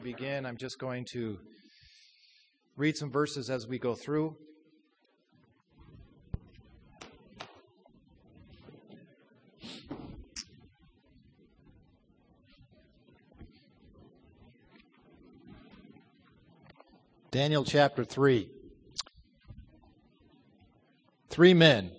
Begin. I'm just going to read some verses as we go through. Daniel chapter 3. 3 men.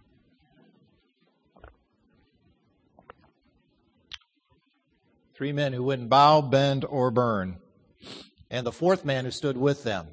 Three men who wouldn't bow, bend, or burn. And the fourth man who stood with them.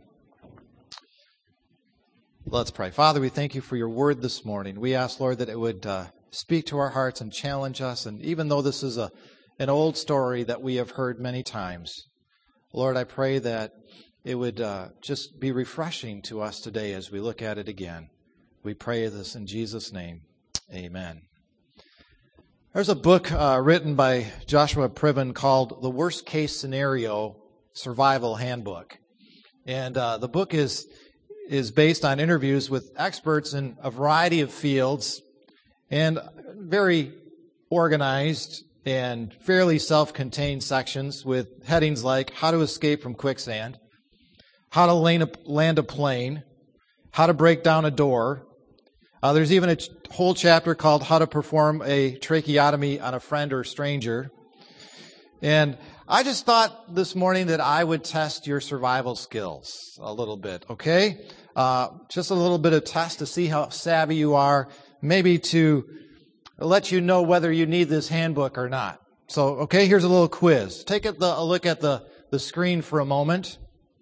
Let's pray. Father, we thank you for your word this morning. We ask, Lord, that it would speak to our hearts and challenge us. And even though this is an old story that we have heard many times, Lord, I pray that it would just be refreshing to us today as we look at it again. We pray this in Jesus' name. Amen. There's a book written by Joshua Priven called The Worst Case Scenario Survival Handbook. And the book is based on interviews with experts in a variety of fields and very organized and fairly self-contained sections with headings like how to escape from quicksand, how to land a plane, how to break down a door. There's even a whole chapter called How to Perform a Tracheotomy on a Friend or Stranger. And I just thought this morning that I would test your survival skills a little bit, okay? Just a little bit of test to see how savvy you are, maybe to let you know whether you need this handbook or not. So, okay, here's a little quiz. Take a look at the screen for a moment.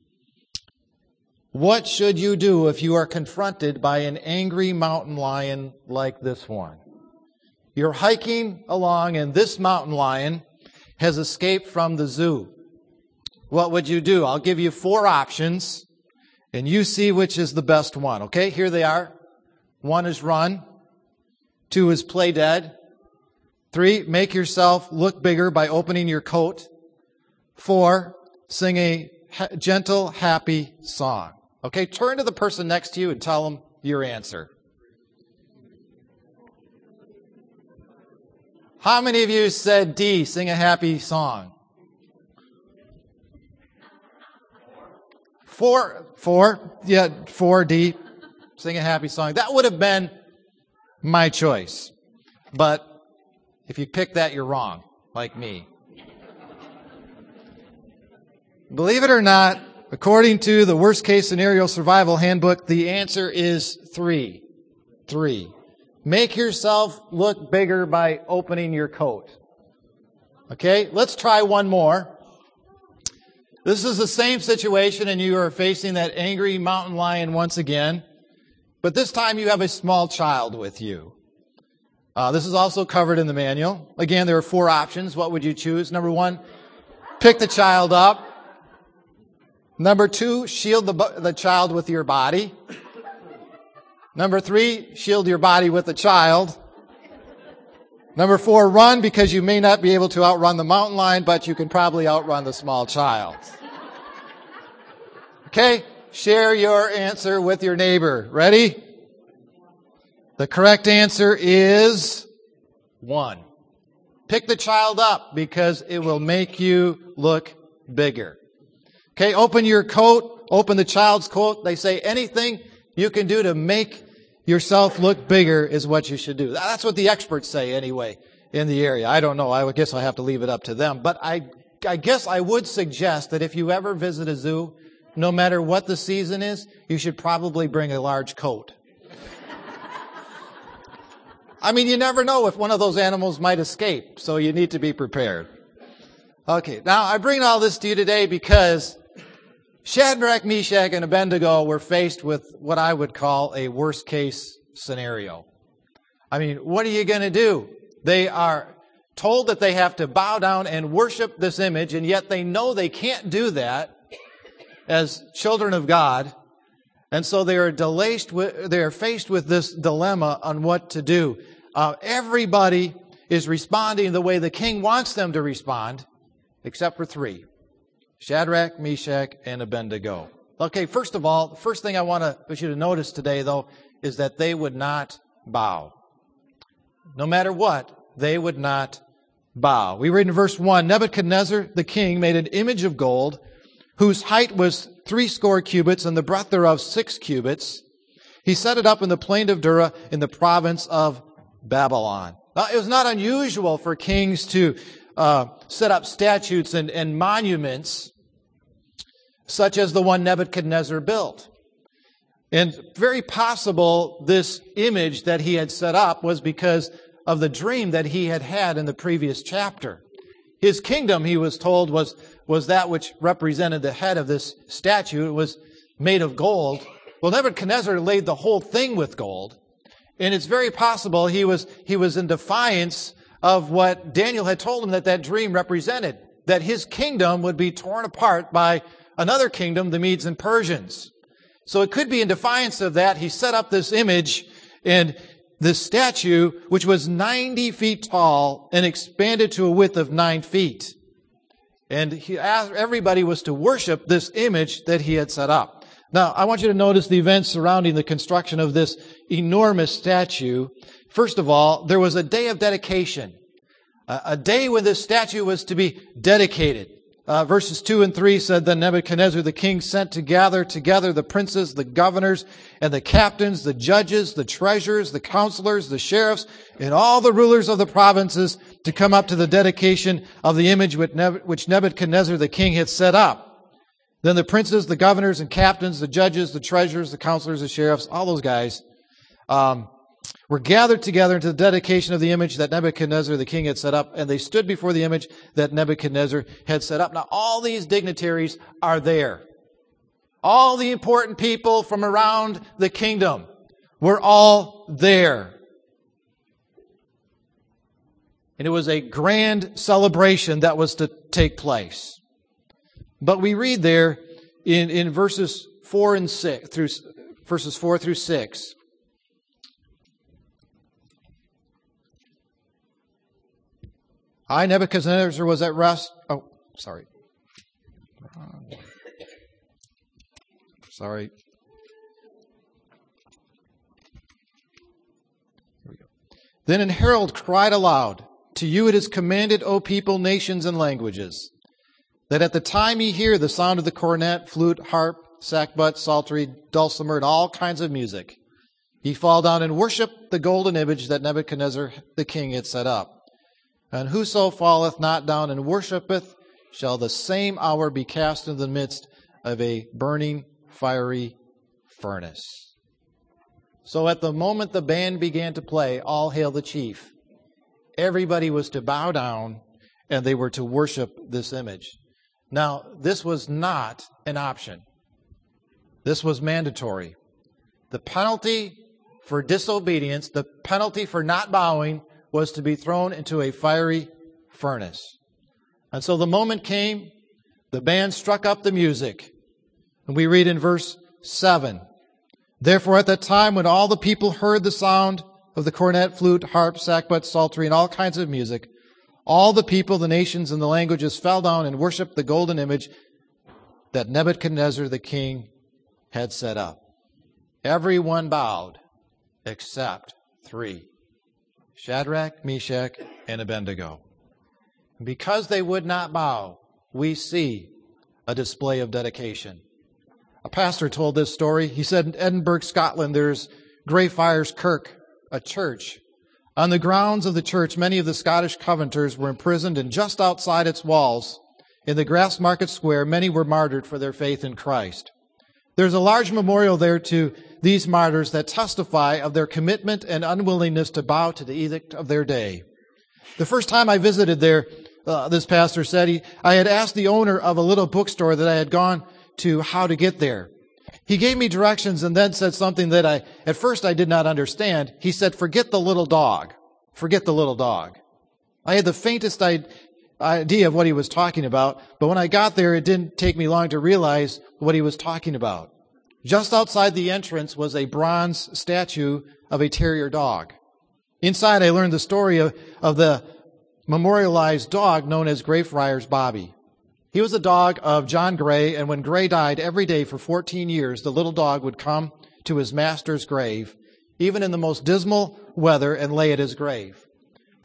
What should you do if you are confronted by an angry mountain lion like this one? You're hiking along and this mountain lion has escaped from the zoo. What would you do? I'll give you 4 options and you see which is the best one. Okay, here they are. 1 is run. 2 is play dead. 3, make yourself look bigger by opening your coat. 4, sing a gentle, happy song. Okay, turn to the person next to you and tell them your answer. How many of you said D, sing a happy song? 4, yeah, 4D, sing a happy song. That would have been my choice. But if you pick that, you're wrong, like me. Believe it or not, according to the Worst Case Scenario Survival Handbook, the answer is 3. 3. Make yourself look bigger by opening your coat. Okay, let's try one more. This is the same situation and you are facing that angry mountain lion once again, but this time you have a small child with you. This is also covered in the manual. Again, there are 4 options. What would you choose? Number 1, pick the child up. Number 2, shield the child with your body. Number 3, shield your body with the child. Number 4, run because you may not be able to outrun the mountain lion, but you can probably outrun the small child. Okay, share your answer with your neighbor. Ready? The correct answer is 1. Pick the child up because it will make you look bigger. Okay, open your coat, open the child's coat. They say anything you can do to make yourself look bigger is what you should do. That's what the experts say anyway in the area. I don't know. I guess I have to leave it up to them. But I guess I would suggest that if you ever visit a zoo, no matter what the season is, you should probably bring a large coat. I mean, you never know if one of those animals might escape, so you need to be prepared. Okay, now I bring all this to you today because Shadrach, Meshach, and Abednego were faced with what I would call a worst-case scenario. I mean, what are you going to do? They are told that they have to bow down and worship this image, and yet they know they can't do that as children of God. And so they are faced with this dilemma on what to do. Everybody is responding the way the king wants them to respond, except for 3. Shadrach, Meshach, and Abednego. Okay, first of all, the first thing I want you to notice today, though, is that they would not bow. No matter what, they would not bow. We read in verse 1, Nebuchadnezzar the king made an image of gold, whose height was 60 cubits, and the breadth thereof 6 cubits. He set it up in the plain of Dura in the province of Babylon. Now, it was not unusual for kings to set up statues and monuments such as the one Nebuchadnezzar built. And very possible this image that he had set up was because of the dream that he had had in the previous chapter. His kingdom, he was told, was that which represented the head of this statue. It was made of gold. Well, Nebuchadnezzar laid the whole thing with gold. And it's very possible he was in defiance of what Daniel had told him that dream represented, that his kingdom would be torn apart by another kingdom, the Medes and Persians. So it could be in defiance of that, he set up this image and this statue, which was 90 feet tall and expanded to a width of 9 feet. And he asked, everybody was to worship this image that he had set up. Now, I want you to notice the events surrounding the construction of this enormous statue. First of all, there was a day of dedication, a day when this statue was to be dedicated. Verses 2 and 3 said, Then Nebuchadnezzar the king sent to gather together the princes, the governors, and the captains, the judges, the treasurers, the counselors, the sheriffs, and all the rulers of the provinces to come up to the dedication of the image which Nebuchadnezzar the king had set up. Then the princes, the governors, and captains, the judges, the treasurers, the counselors, the sheriffs, all those guys were gathered together into the dedication of the image that Nebuchadnezzar the king had set up, and they stood before the image that Nebuchadnezzar had set up. Now, all these dignitaries are there. All the important people from around the kingdom were all there. And it was a grand celebration that was to take place. But we read there in verses 4 and 6 through verses 4 through 6. I, Nebuchadnezzar, was at rest. Oh, sorry. Sorry. Here we go. Then an herald cried aloud, To you it is commanded, O people, nations, and languages, that at the time ye hear the sound of the cornet, flute, harp, sackbut, psaltery, dulcimer, and all kinds of music, ye fall down and worship the golden image that Nebuchadnezzar the king had set up. And whoso falleth not down and worshipeth shall the same hour be cast into the midst of a burning, fiery furnace. So at the moment the band began to play, All Hail the Chief, everybody was to bow down and they were to worship this image. Now, this was not an option. This was mandatory. The penalty for disobedience, the penalty for not bowing, was to be thrown into a fiery furnace. And so the moment came, the band struck up the music. And we read in verse 7, Therefore at that time when all the people heard the sound of the cornet, flute, harp, sackbut, psaltery, and all kinds of music, all the people, the nations, and the languages fell down and worshipped the golden image that Nebuchadnezzar the king had set up. Everyone bowed except 3. Shadrach, Meshach, and Abednego. Because they would not bow, we see a display of dedication. A pastor told this story. He said in Edinburgh, Scotland, there's Greyfriars Kirk, a church. On the grounds of the church, many of the Scottish Covenanters were imprisoned, and just outside its walls, in the Grassmarket Square, many were martyred for their faith in Christ. There's a large memorial there to these martyrs that testify of their commitment and unwillingness to bow to the edict of their day. The first time I visited there, this pastor said, I had asked the owner of a little bookstore that I had gone to how to get there. He gave me directions and then said something that at first I did not understand. He said, forget the little dog. Forget the little dog. I had the faintest idea of what he was talking about, but when I got there, it didn't take me long to realize what he was talking about. Just outside the entrance was a bronze statue of a terrier dog. Inside, I learned the story of the memorialized dog known as Greyfriars Bobby. He was a dog of John Gray, and when Gray died, every day for 14 years, the little dog would come to his master's grave, even in the most dismal weather, and lay at his grave.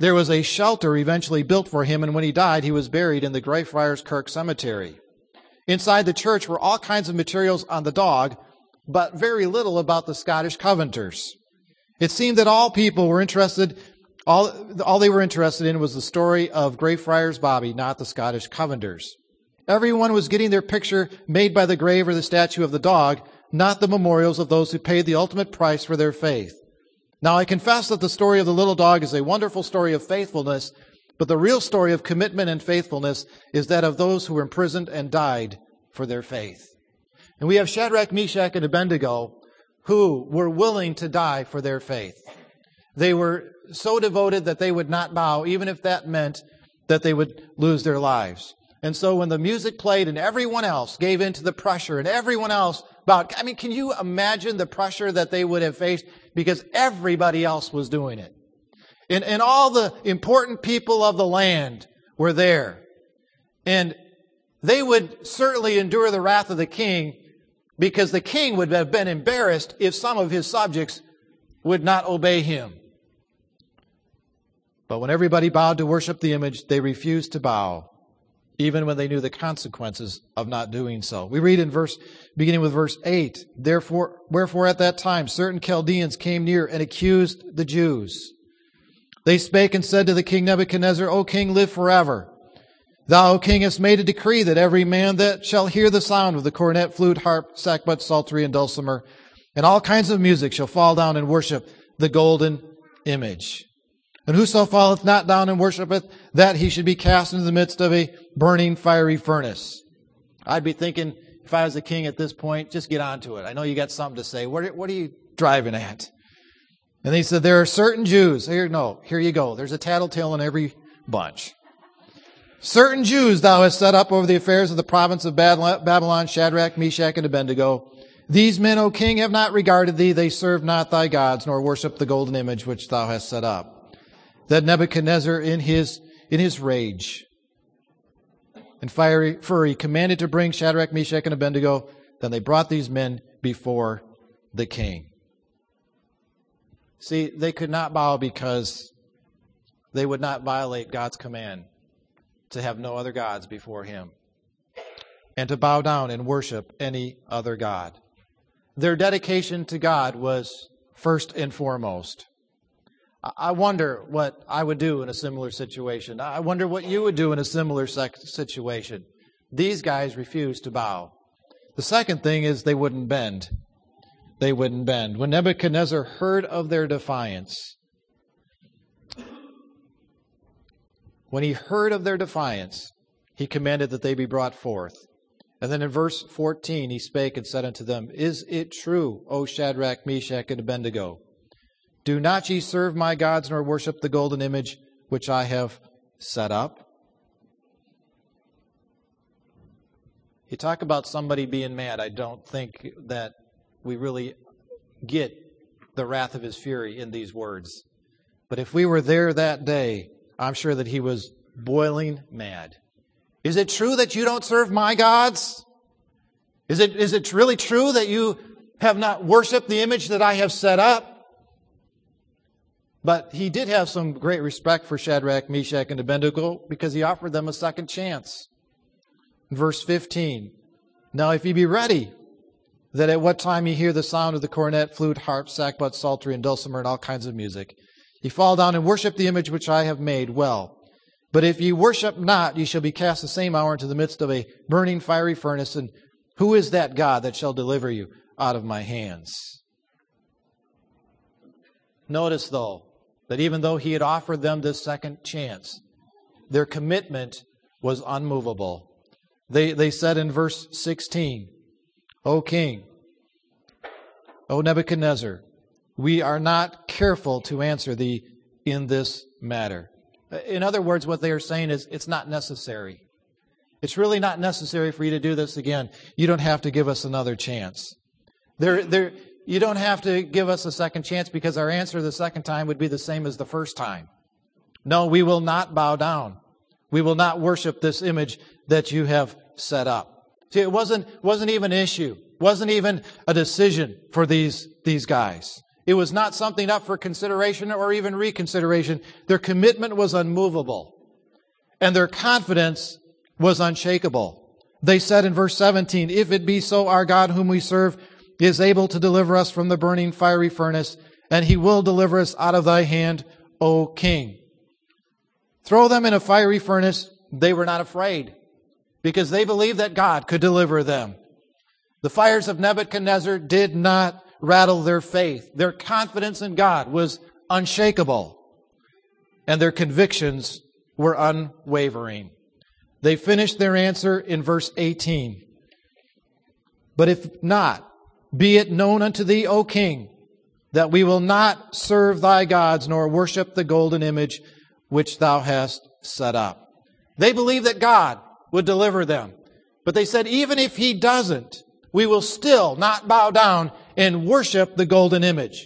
There was a shelter eventually built for him, and when he died, he was buried in the Greyfriars Kirk Cemetery. Inside the church were all kinds of materials on the dog, but very little about the Scottish Covenanters. It seemed that all people were interested, all they were interested in was the story of Greyfriars Bobby, not the Scottish Covenanters. Everyone was getting their picture made by the grave or the statue of the dog, not the memorials of those who paid the ultimate price for their faith. Now, I confess that the story of the little dog is a wonderful story of faithfulness, but the real story of commitment and faithfulness is that of those who were imprisoned and died for their faith. And we have Shadrach, Meshach, and Abednego who were willing to die for their faith. They were so devoted that they would not bow, even if that meant that they would lose their lives. And so when the music played and everyone else gave in to the pressure and everyone else bowed, I mean, can you imagine the pressure that they would have faced? Because everybody else was doing it. And all the important people of the land were there. And they would certainly endure the wrath of the king, because the king would have been embarrassed if some of his subjects would not obey him. But when everybody bowed to worship the image, they refused to bow, even when they knew the consequences of not doing so. We read beginning with verse 8, Wherefore at that time certain Chaldeans came near and accused the Jews. They spake and said to the king Nebuchadnezzar, O king, live forever. Thou, O king, hast made a decree that every man that shall hear the sound of the cornet, flute, harp, sackbut, psaltery, and dulcimer, and all kinds of music shall fall down and worship the golden image. And whoso falleth not down and worshipeth, that he should be cast into the midst of a burning fiery furnace. I'd be thinking, if I was the king at this point, just get on to it. I know you got something to say. What are you driving at? And he said, there are certain Jews. Here you go. There's a tattletale in every bunch. Certain Jews thou hast set up over the affairs of the province of Babylon, Shadrach, Meshach, and Abednego. These men, O king, have not regarded thee. They serve not thy gods, nor worship the golden image which thou hast set up. That Nebuchadnezzar in his rage and fiery fury commanded to bring Shadrach, Meshach, and Abednego. Then they brought these men before the king. See, they could not bow because they would not violate God's command to have no other gods before him and to bow down and worship any other god. Their dedication to God was first and foremost. I wonder what I would do in a similar situation. I wonder what you would do in a similar situation. These guys refused to bow. The second thing is they wouldn't bend. They wouldn't bend. When Nebuchadnezzar heard of their defiance, he commanded that they be brought forth. And then in verse 14, he spake and said unto them, Is it true, O Shadrach, Meshach, and Abednego? Do not ye serve my gods, nor worship the golden image which I have set up? You talk about somebody being mad. I don't think that we really get the wrath of his fury in these words. But if we were there that day, I'm sure that he was boiling mad. Is it true that you don't serve my gods? Is it really true that you have not worshipped the image that I have set up? But he did have some great respect for Shadrach, Meshach, and Abednego because he offered them a second chance. Verse 15, Now if ye be ready, that at what time ye hear the sound of the cornet, flute, harp, sackbut, psaltery, and dulcimer, and all kinds of music, ye fall down and worship the image which I have made well. But if ye worship not, ye shall be cast the same hour into the midst of a burning fiery furnace. And who is that God that shall deliver you out of my hands? Notice, though, that even though he had offered them this second chance, their commitment was unmovable. They said in verse 16, O king, O Nebuchadnezzar, we are not careful to answer thee in this matter. In other words, what they are saying is, it's not necessary. It's really not necessary for you to do this again. You don't have to give us another chance. You don't have to give us a second chance because our answer the second time would be the same as the first time. No, we will not bow down. We will not worship this image that you have set up. See, it wasn't even an issue. It wasn't even a decision for these guys. It was not something up for consideration or even reconsideration. Their commitment was unmovable, and their confidence was unshakable. They said in verse 17, "If it be so, our God whom we serve is able to deliver us from the burning fiery furnace, and he will deliver us out of thy hand, O king." Throw them in a fiery furnace, they were not afraid, because they believed that God could deliver them. The fires of Nebuchadnezzar did not rattle their faith. Their confidence in God was unshakable, and their convictions were unwavering. They finished their answer in verse 18. "But if not, be it known unto thee, O king, that we will not serve thy gods, nor worship the golden image which thou hast set up." They believed that God would deliver them. But they said, even if he doesn't, we will still not bow down and worship the golden image.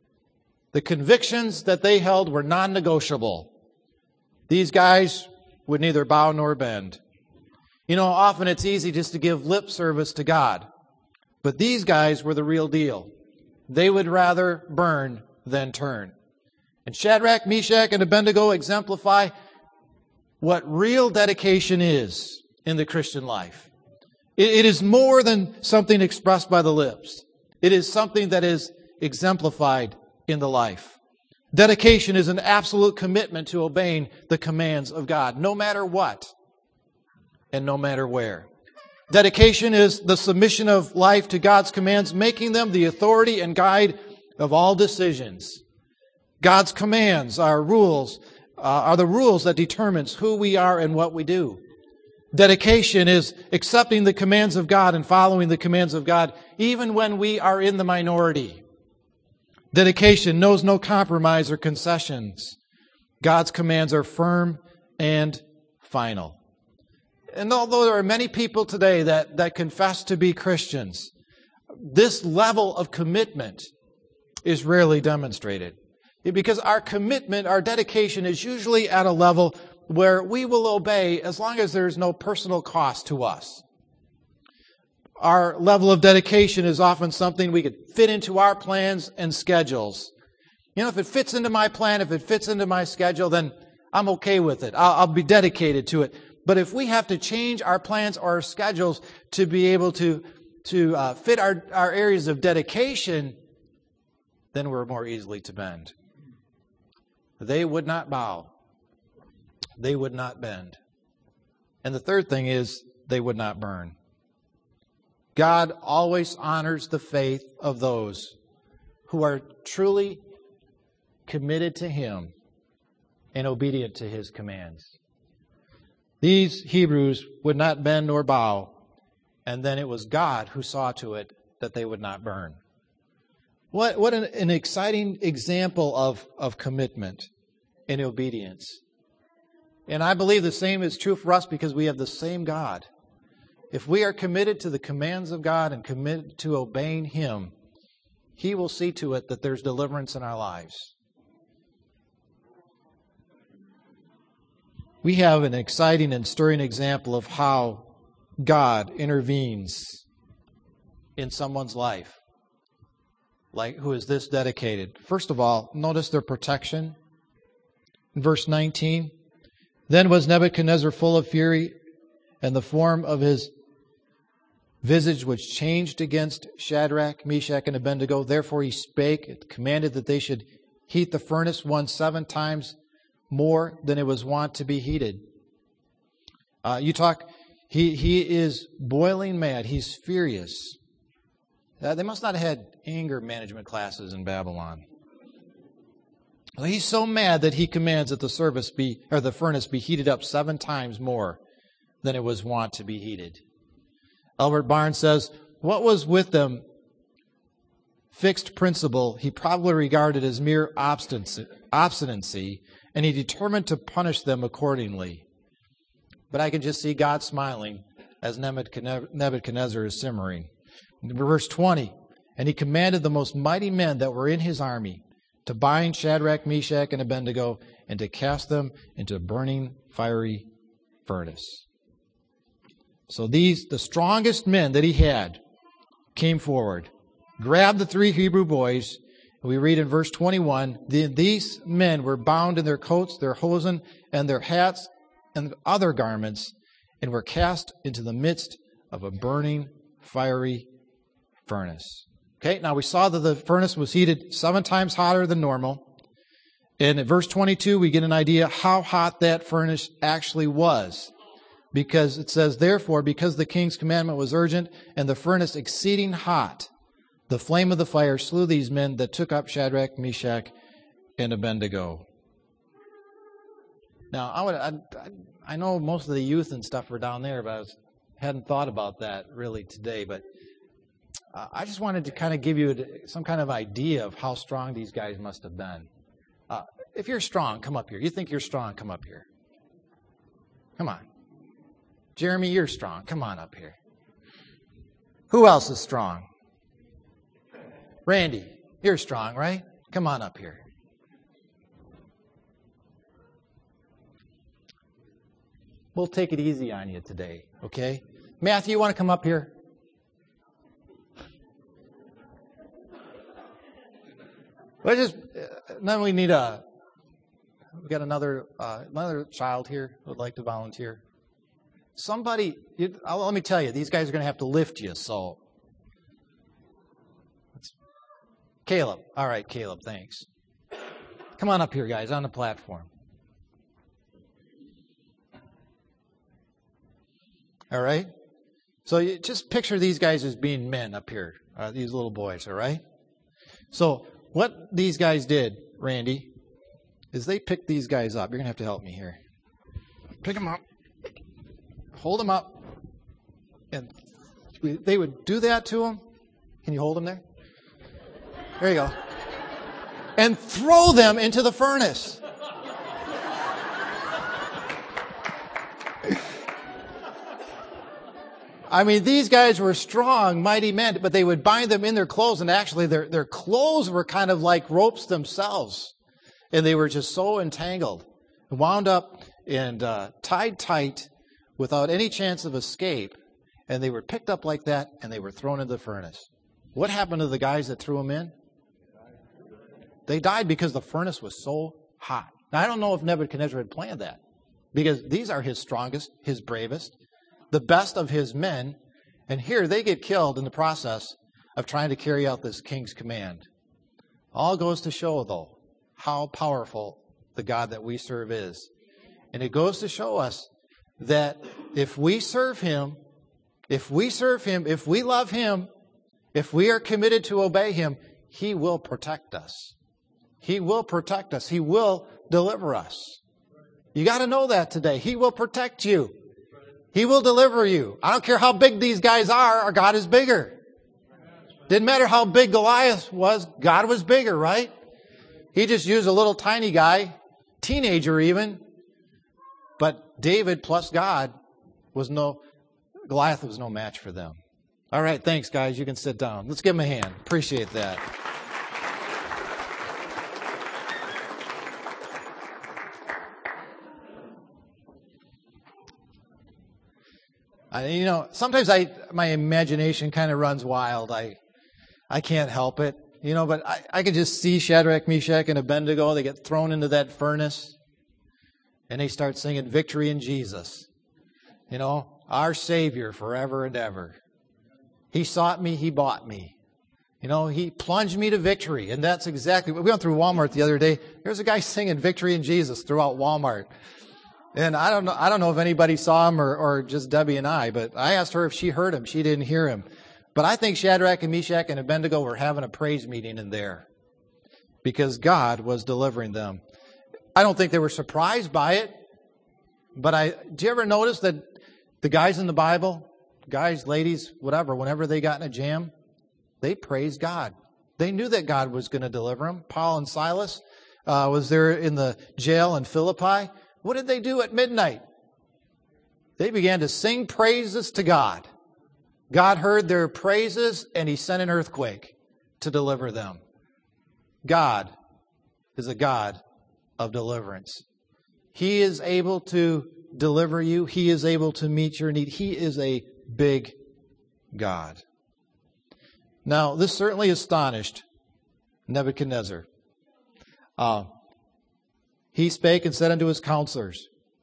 The convictions that they held were non-negotiable. These guys would neither bow nor bend. You know, often it's easy just to give lip service to God. But these guys were the real deal. They would rather burn than turn. And Shadrach, Meshach, and Abednego exemplify what real dedication is in the Christian life. It is more than something expressed by the lips. It is something that is exemplified in the life. Dedication is an absolute commitment to obeying the commands of God, no matter what and no matter where. Dedication is the submission of life to God's commands, making them the authority and guide of all decisions. God's commands, our rules, are the rules that determines who we are and what we do. Dedication is accepting the commands of God and following the commands of God, even when we are in the minority. Dedication knows no compromise or concessions. God's commands are firm and final. And although there are many people today that confess to be Christians, this level of commitment is rarely demonstrated. Because our commitment, our dedication is usually at a level where we will obey as long as there's no personal cost to us. Our level of dedication is often something we could fit into our plans and schedules. You know, if it fits into my plan, if it fits into my schedule, then I'm okay with it. I'll be dedicated to it. But if we have to change our plans or our schedules to be able to fit our areas of dedication, then we're more easily to bend. They would not bow. They would not bend. And the third thing is, they would not burn. God always honors the faith of those who are truly committed to Him and obedient to His commands. These Hebrews would not bend nor bow, and then it was God who saw to it that they would not burn. What an exciting example of commitment and obedience. And I believe the same is true for us because we have the same God. If we are committed to the commands of God and committed to obeying Him, He will see to it that there's deliverance in our lives. We have an exciting and stirring example of how God intervenes in someone's life, like who is this dedicated. First of all, notice their protection. In verse 19, "Then was Nebuchadnezzar full of fury, and the form of his visage was changed against Shadrach, Meshach, and Abednego. Therefore he spake, commanded that they should heat the furnace 7 times more than it was wont to be heated." He is boiling mad. He's furious. They must not have had anger management classes in Babylon. He's so mad that he commands that the furnace be heated up 7 times more than it was wont to be heated. Albert Barnes says, what was with them fixed principle he probably regarded as mere obstinacy, and he determined to punish them accordingly. But I can just see God smiling as Nebuchadnezzar is simmering. In verse 20, "And he commanded the most mighty men that were in his army to bind Shadrach, Meshach, and Abednego, and to cast them into a burning fiery furnace." So the strongest men that he had, came forward, grabbed the 3 Hebrew boys, We read in verse 21, these men were bound in their coats, their hosen, and their hats, and other garments, and were cast into the midst of a burning, fiery furnace. Okay, now we saw that the furnace was heated 7 times hotter than normal. And in verse 22, we get an idea how hot that furnace actually was. Because it says, therefore, because the king's commandment was urgent, and the furnace exceeding hot, the flame of the fire slew these men that took up Shadrach, Meshach, and Abednego. Now, I know most of the youth and stuff are down there, but I hadn't thought about that really today. But I just wanted to kind of give you some kind of idea of how strong these guys must have been. If you're strong, come up here. You think you're strong, come up here. Come on. Jeremy, you're strong. Come on up here. Who else is strong? Randy, you're strong, right? Come on up here. We'll take it easy on you today, okay? Matthew, you want to come up here? Then we need we got another child here who would like to volunteer. Somebody, let me tell you, these guys are going to have to lift you, so. Caleb. All right, Caleb, thanks. Come on up here, guys, on the platform. All right? So you just picture these guys as being men up here, these little boys, all right? So what these guys did, Randy, is they picked these guys up. You're going to have to help me here. Pick them up. Hold them up. And they would do that to them. Can you hold them there? There you go. And throw them into the furnace. I mean, these guys were strong, mighty men, but they would bind them in their clothes, and actually their clothes were kind of like ropes themselves. And they were just so entangled, wound up and tied tight without any chance of escape. And they were picked up like that, and they were thrown into the furnace. What happened to the guys that threw them in? They died because the furnace was so hot. Now, I don't know if Nebuchadnezzar had planned that, because these are his strongest, his bravest, the best of his men, and here they get killed in the process of trying to carry out this king's command. All goes to show, though, how powerful the God that we serve is. And it goes to show us that if we serve Him, if we love Him, if we are committed to obey Him, He will protect us. He will protect us. He will deliver us. You got to know that today. He will protect you. He will deliver you. I don't care how big these guys are, our God is bigger. Didn't matter how big Goliath was, God was bigger, right? He just used a little tiny guy, teenager even. But David plus God Goliath was no match for them. All right, thanks, guys. You can sit down. Let's give them a hand. Appreciate that. Sometimes my imagination kind of runs wild. I can't help it, but I can just see Shadrach, Meshach, and Abednego. They get thrown into that furnace, and they start singing Victory in Jesus. Our Savior forever and ever. He sought me, He bought me. He plunged me to victory, and that's exactly what we went through Walmart the other day. There's a guy singing Victory in Jesus throughout Walmart. And I don't know if anybody saw him or just Debbie and I, but I asked her if she heard him. She didn't hear him. But I think Shadrach and Meshach and Abednego were having a praise meeting in there because God was delivering them. I don't think they were surprised by it, but do you ever notice that the guys in the Bible, guys, ladies, whatever, whenever they got in a jam, they praised God. They knew that God was going to deliver them. Paul and Silas was there in the jail in Philippi. What did they do at midnight? They began to sing praises to God. God heard their praises, and He sent an earthquake to deliver them. God is a God of deliverance. He is able to deliver you. He is able to meet your need. He is a big God. Now, this certainly astonished Nebuchadnezzar. He spake and said unto his counselors,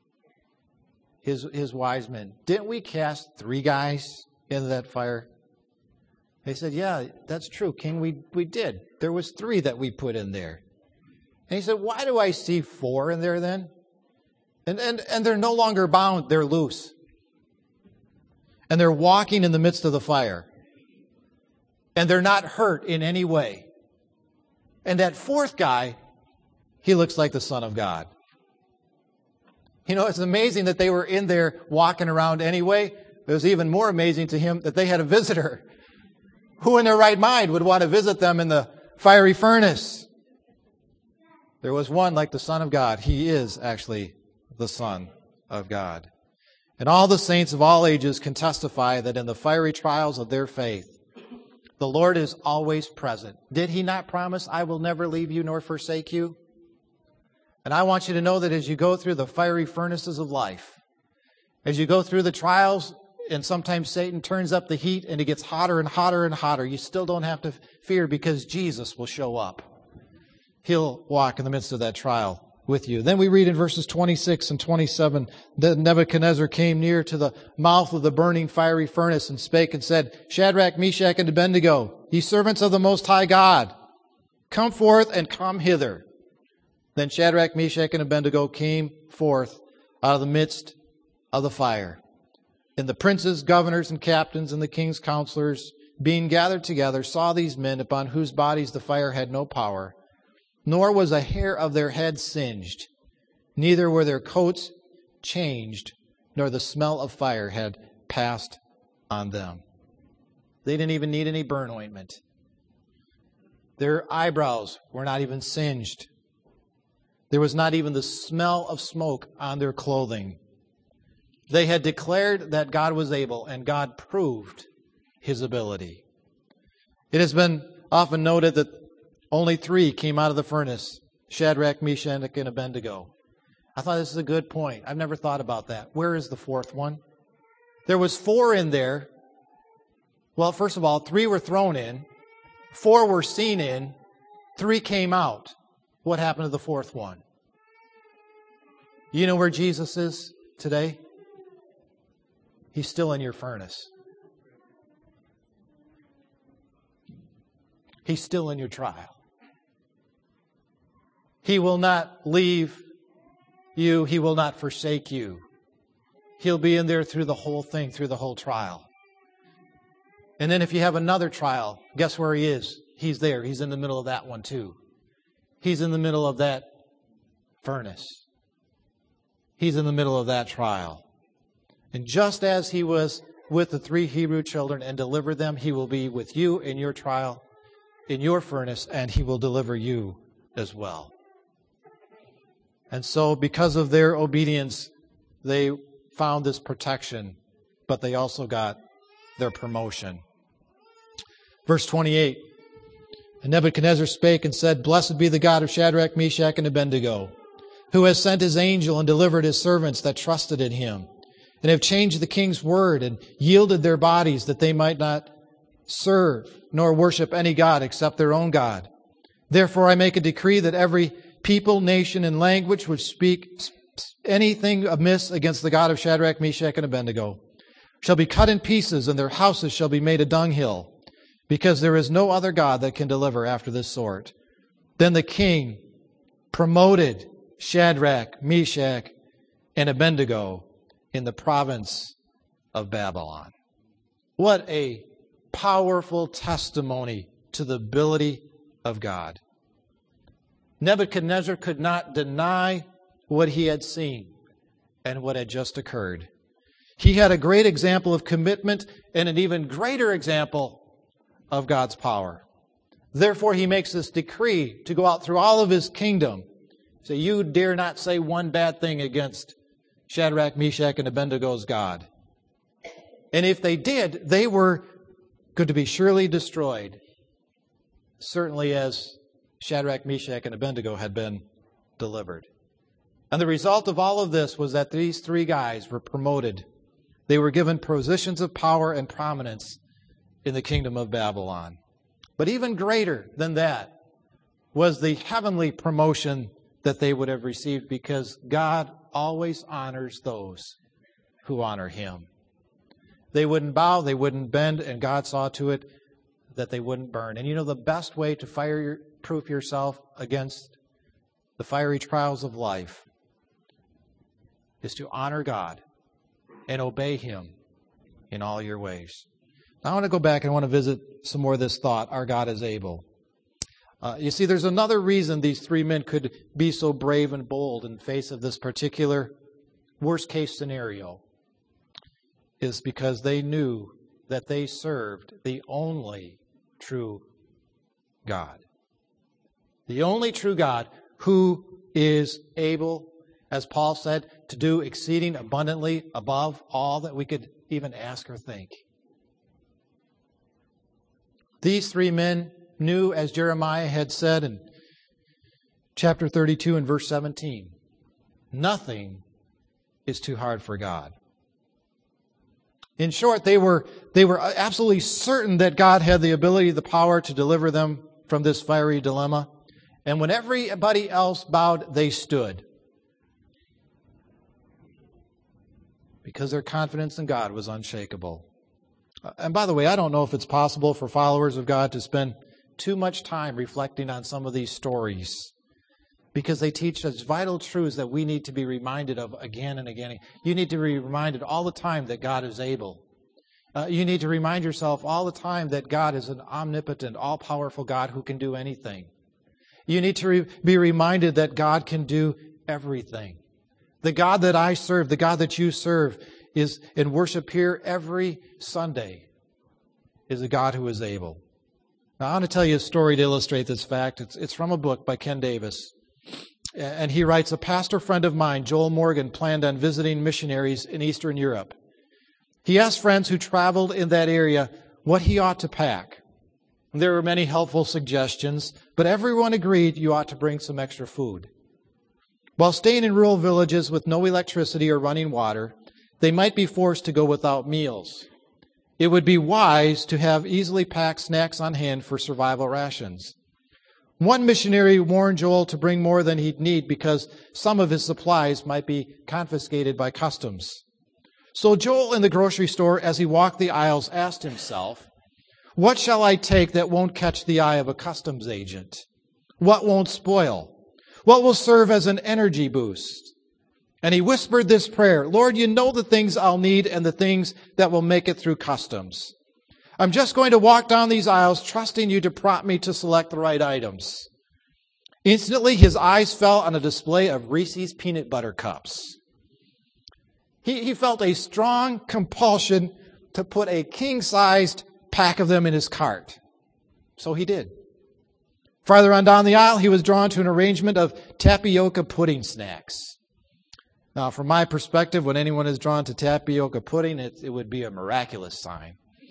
his wise men, didn't we cast 3 guys into that fire? They said, yeah, that's true, King. We did. There was 3 that we put in there. And he said, why do I see 4 in there then? And they're no longer bound. They're loose. And they're walking in the midst of the fire. And they're not hurt in any way. And that 4th guy, he looks like the Son of God. You know, it's amazing that they were in there walking around anyway. It was even more amazing to him that they had a visitor. Who in their right mind would want to visit them in the fiery furnace? There was one like the Son of God. He is actually the Son of God. And all the saints of all ages can testify that in the fiery trials of their faith, the Lord is always present. Did He not promise, I will never leave you nor forsake you? And I want you to know that as you go through the fiery furnaces of life, as you go through the trials, and sometimes Satan turns up the heat and it gets hotter and hotter and hotter, you still don't have to fear because Jesus will show up. He'll walk in the midst of that trial with you. Then we read in verses 26 and 27 that Nebuchadnezzar came near to the mouth of the burning fiery furnace and spake and said, Shadrach, Meshach, and Abednego, ye servants of the Most High God, come forth and come hither. Then Shadrach, Meshach, and Abednego came forth out of the midst of the fire. And the princes, governors, and captains, and the king's counselors, being gathered together, saw these men upon whose bodies the fire had no power, nor was a hair of their head singed, neither were their coats changed, nor the smell of fire had passed on them. They didn't even need any burn ointment. Their eyebrows were not even singed. There was not even the smell of smoke on their clothing. They had declared that God was able, and God proved His ability. It has been often noted that only 3 came out of the furnace, Shadrach, Meshach, and Abednego. I thought this is a good point. I've never thought about that. Where is the 4th one? There was 4 in there. Well, first of all, 3 were thrown in, 4 were seen in, 3 came out. What happened to the 4th one? You know where Jesus is today? He's still in your furnace. He's still in your trial. He will not leave you. He will not forsake you. He'll be in there through the whole thing, through the whole trial. And then if you have another trial, guess where He is? He's there. He's in the middle of that one too. He's in the middle of that furnace. He's in the middle of that trial. And just as He was with the 3 Hebrew children and delivered them, He will be with you in your trial, in your furnace, and He will deliver you as well. And so because of their obedience, they found this protection, but they also got their promotion. Verse 28, And Nebuchadnezzar spake and said, Blessed be the God of Shadrach, Meshach, and Abednego, who has sent His angel and delivered His servants that trusted in Him, and have changed the king's word and yielded their bodies that they might not serve nor worship any god except their own God. Therefore I make a decree that every people, nation, and language which speak anything amiss against the God of Shadrach, Meshach, and Abednego shall be cut in pieces, and their houses shall be made a dunghill, because there is no other God that can deliver after this sort. Then the king promoted Shadrach, Meshach, and Abednego in the province of Babylon. What a powerful testimony to the ability of God. Nebuchadnezzar could not deny what he had seen and what had just occurred. He had a great example of commitment and an even greater example of God's power. Therefore, he makes this decree to go out through all of his kingdom. Say, you dare not say one bad thing against Shadrach, Meshach, and Abednego's God. And if they did, they were going to be surely destroyed, certainly as Shadrach, Meshach, and Abednego had been delivered. And the result of all of this was that these 3 guys were promoted. They were given positions of power and prominence in the kingdom of Babylon. But even greater than that was the heavenly promotion that they would have received, because God always honors those who honor Him. They wouldn't bow, they wouldn't bend, and God saw to it that they wouldn't burn. And you know, the best way to fireproof yourself against the fiery trials of life is to honor God and obey Him in all your ways. Now I want to go back and I want to visit some more of this thought, our God is able. You see, there's another reason these three men could be so brave and bold in face of this particular worst-case scenario, is because they knew that they served the only true God. The only true God who is able, as Paul said, to do exceeding abundantly above all that we could even ask or think. These three men knew, as Jeremiah had said in chapter 32 and verse 17, nothing is too hard for God. In short, they were absolutely certain that God had the ability, the power to deliver them from this fiery dilemma. And when everybody else bowed, they stood. Because their confidence in God was unshakable. And by the way, I don't know if it's possible for followers of God to spend too much time reflecting on some of these stories, because they teach us vital truths that we need to be reminded of again and again. You need to be reminded all the time that God is able. You need to remind yourself all the time that God is an omnipotent, all-powerful God who can do anything. You need to be reminded that God can do everything. The God that I serve, the God that you serve, is in worship here every Sunday, is a God who is able. Now, I want to tell you a story to illustrate this fact. It's from a book by Ken Davis. And he writes, a pastor friend of mine, Joel Morgan, planned on visiting missionaries in Eastern Europe. He asked friends who traveled in that area what he ought to pack. And there were many helpful suggestions, but everyone agreed you ought to bring some extra food. While staying in rural villages with no electricity or running water, they might be forced to go without meals. It would be wise to have easily packed snacks on hand for survival rations. One missionary warned Joel to bring more than he'd need because some of his supplies might be confiscated by customs. So Joel in the grocery store, as he walked the aisles, asked himself, what shall I take that won't catch the eye of a customs agent? What won't spoil? What will serve as an energy boost? And he whispered this prayer, Lord, you know the things I'll need and the things that will make it through customs. I'm just going to walk down these aisles, trusting you to prompt me to select the right items. Instantly, his eyes fell on a display of Reese's peanut butter cups. He felt a strong compulsion to put a king-sized pack of them in his cart. So he did. Farther on down the aisle, he was drawn to an arrangement of tapioca pudding snacks. Now, from my perspective, when anyone is drawn to tapioca pudding, it would be a miraculous sign.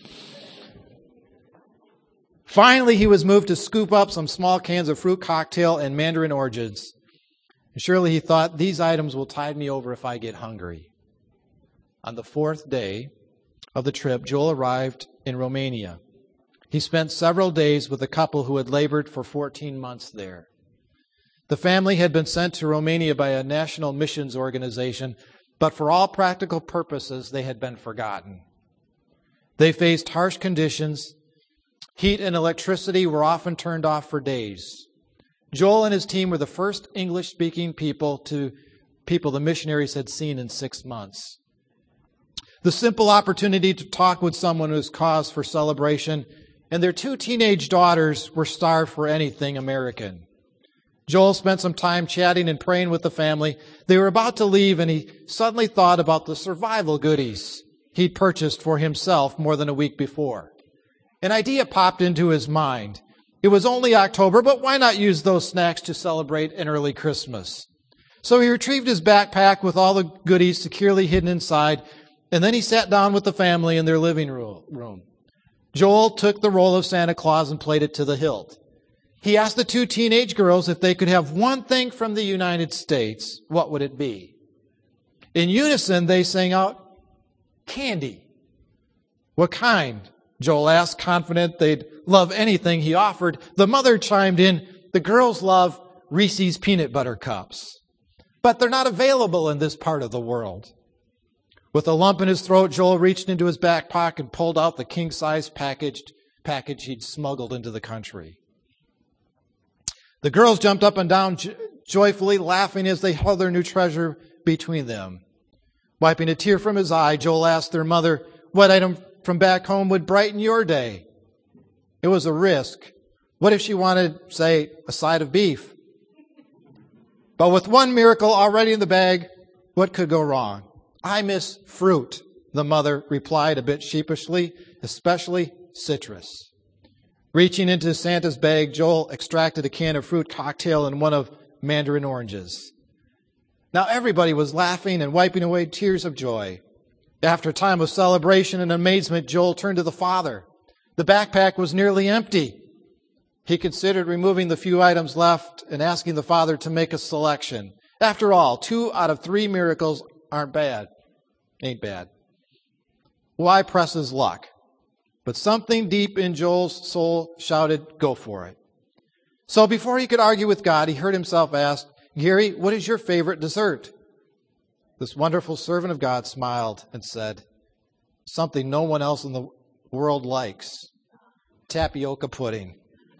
Finally, he was moved to scoop up some small cans of fruit cocktail and mandarin oranges. And surely he thought, these items will tide me over if I get hungry. On the fourth day of the trip, Joel arrived in Romania. He spent several days with a couple who had labored for 14 months there. The family had been sent to Romania by a national missions organization, but for all practical purposes, they had been forgotten. They faced harsh conditions. Heat and electricity were often turned off for days. Joel and his team were the first English-speaking people the missionaries had seen in 6 months. The simple opportunity to talk with someone was cause for celebration, and their 2 teenage daughters were starved for anything American. Joel spent some time chatting and praying with the family. They were about to leave, and he suddenly thought about the survival goodies he'd purchased for himself more than a week before. An idea popped into his mind. It was only October, but why not use those snacks to celebrate an early Christmas? So he retrieved his backpack with all the goodies securely hidden inside, and then he sat down with the family in their living room. Joel took the role of Santa Claus and played it to the hilt. He asked the 2 teenage girls if they could have one thing from the United States, what would it be? In unison, they sang out, candy. What kind? Joel asked, confident they'd love anything he offered. The mother chimed in, The girls love Reese's peanut butter cups, but they're not available in this part of the world. With a lump in his throat, Joel reached into his back pocket and pulled out the king-size package he'd smuggled into the country. The girls jumped up and down joyfully, laughing as they held their new treasure between them. Wiping a tear from his eye, Joel asked their mother what item from back home would brighten your day. It was a risk. What if she wanted, say, a side of beef? But with one miracle already in the bag, what could go wrong? I miss fruit, the mother replied a bit sheepishly, especially citrus. Reaching into Santa's bag, Joel extracted a can of fruit cocktail and one of mandarin oranges. Now everybody was laughing and wiping away tears of joy. After a time of celebration and amazement, Joel turned to the father. The backpack was nearly empty. He considered removing the few items left and asking the father to make a selection. After all, 2 out of 3 miracles ain't bad. Why press his luck? But something deep in Joel's soul shouted, go for it. So before he could argue with God, he heard himself ask, Gary, what is your favorite dessert? This wonderful servant of God smiled and said, something no one else in the world likes, tapioca pudding.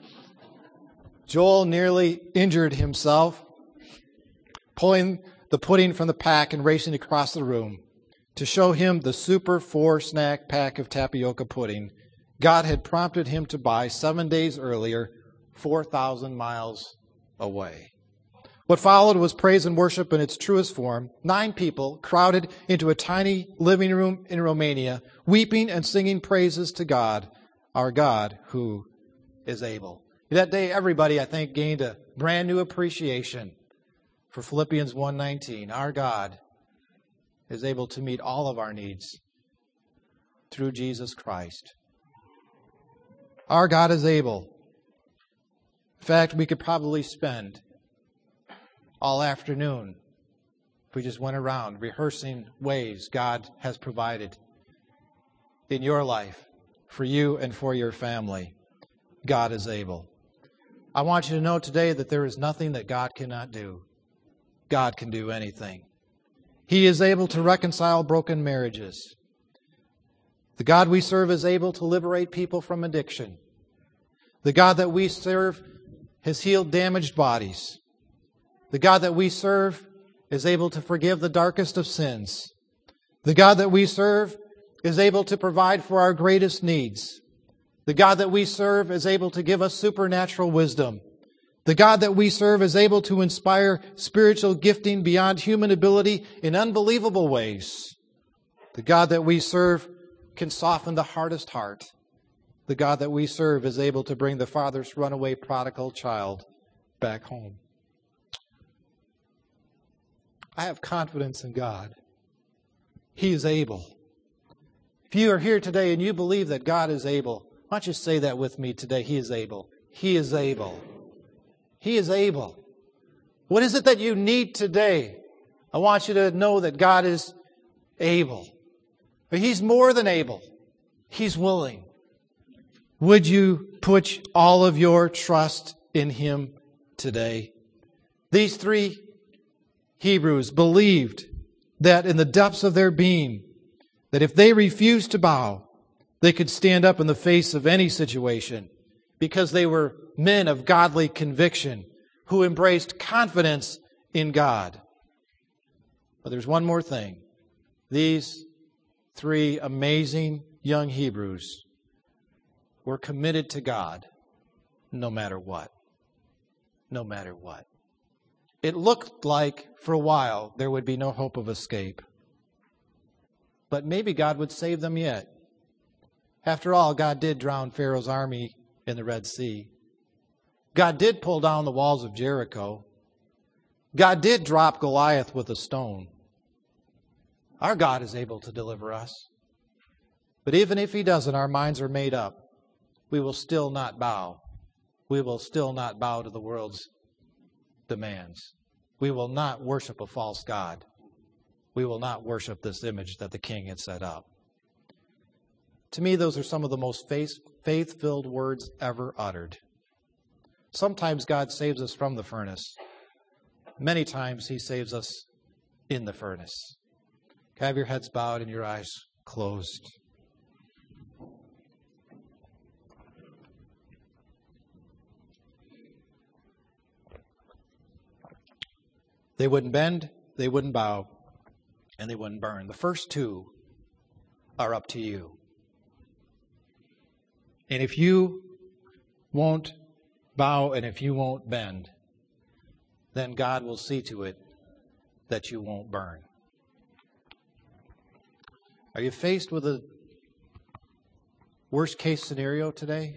Joel nearly injured himself, pulling the pudding from the pack and racing across the room. To show him the Super 4 snack pack of tapioca pudding God had prompted him to buy 7 days earlier, 4,000 miles away. What followed was praise and worship in its truest form. 9 people crowded into a tiny living room in Romania, weeping and singing praises to God, our God who is able. That day, everybody, I think, gained a brand new appreciation for Philippians 1:19. Our God is able to meet all of our needs through Jesus Christ. Our God is able. In fact, we could probably spend all afternoon if we just went around rehearsing ways God has provided in your life, for you and for your family. God is able. I want you to know today that there is nothing that God cannot do. God can do anything. He is able to reconcile broken marriages. The God we serve is able to liberate people from addiction. The God that we serve has healed damaged bodies. The God that we serve is able to forgive the darkest of sins. The God that we serve is able to provide for our greatest needs. The God that we serve is able to give us supernatural wisdom. The God that we serve is able to inspire spiritual gifting beyond human ability in unbelievable ways. The God that we serve can soften the hardest heart. The God that we serve is able to bring the father's runaway prodigal child back home. I have confidence in God. He is able. If you are here today and you believe that God is able, why don't you say that with me today? He is able. He is able. He is able. What is it that you need today? I want you to know that God is able. But He's more than able. He's willing. Would you put all of your trust in Him today? These 3 Hebrews believed that in the depths of their being, that if they refused to bow, they could stand up in the face of any situation because they were men of godly conviction who embraced confidence in God. But there's one more thing. These 3 amazing young Hebrews were committed to God no matter what. No matter what. It looked like for a while there would be no hope of escape. But maybe God would save them yet. After all, God did drown Pharaoh's army in the Red Sea. God did pull down the walls of Jericho. God did drop Goliath with a stone. Our God is able to deliver us. But even if He doesn't, our minds are made up. We will still not bow. We will still not bow to the world's demands. We will not worship a false god. We will not worship this image that the king had set up. To me, those are some of the most faith-filled words ever uttered. Sometimes God saves us from the furnace. Many times He saves us in the furnace. Have your heads bowed and your eyes closed. They wouldn't bend, they wouldn't bow, and they wouldn't burn. The first two are up to you. And if you won't bow and if you won't bend, then God will see to it that you won't burn. Are you faced with a worst case scenario today?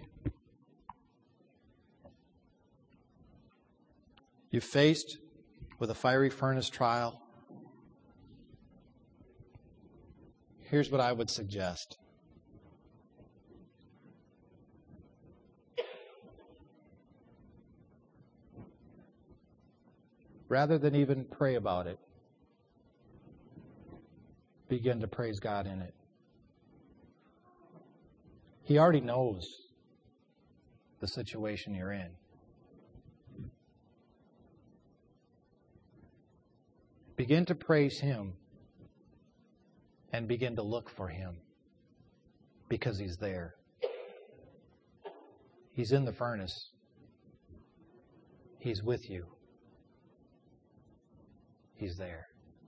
You faced with a fiery furnace trial? Here's what I would suggest. Rather than even pray about it, begin to praise God in it. He already knows the situation you're in. Begin to praise Him and begin to look for Him because He's there. He's in the furnace. He's with you. He's there.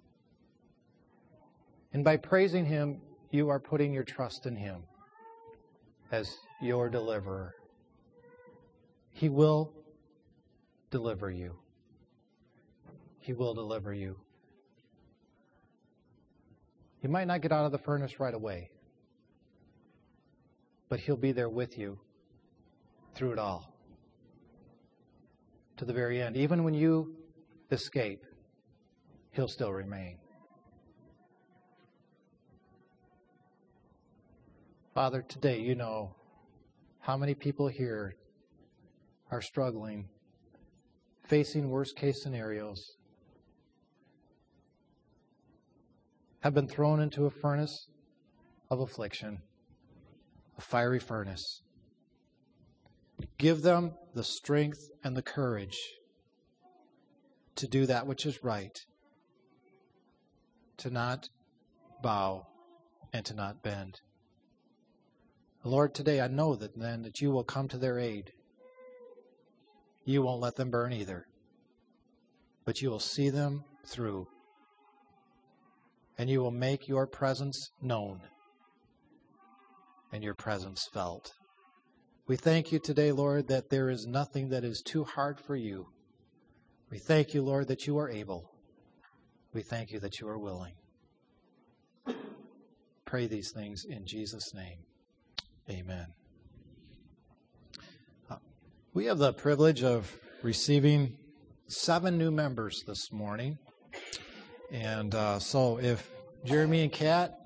And by praising Him, you are putting your trust in Him as your deliverer. He will deliver you. He will deliver you. You might not get out of the furnace right away, but He'll be there with you through it all, to the very end. Even when you escape, He'll still remain. Father, today you know how many people here are struggling, facing worst case scenarios, have been thrown into a furnace of affliction, a fiery furnace. Give them the strength and the courage to do that which is right, to not bow and to not bend. Lord, today I know that then that you will come to their aid. You won't let them burn either, but you will see them through, and you will make your presence known and your presence felt. We thank you today, Lord, that there is nothing that is too hard for you. We thank you, Lord, that you are able. We thank you that you are willing. Pray these things in Jesus' name. Amen. We have the privilege of receiving 7 new members this morning. And so if Jeremy and Kat